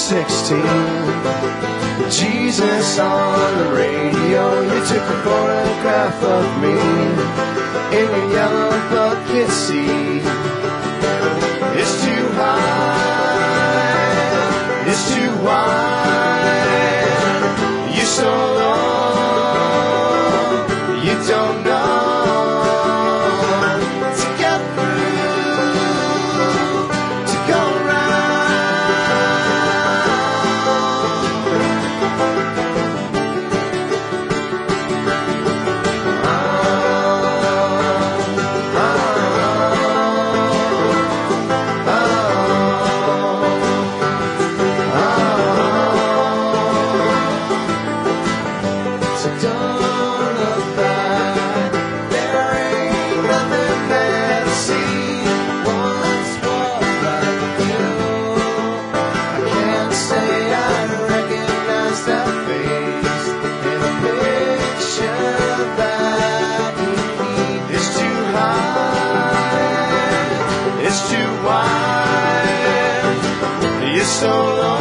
16. Jesus on the radio, you took a photograph of me in your yellow bucket seat. It's too high, it's too wide, you're so long, you don't know. So long.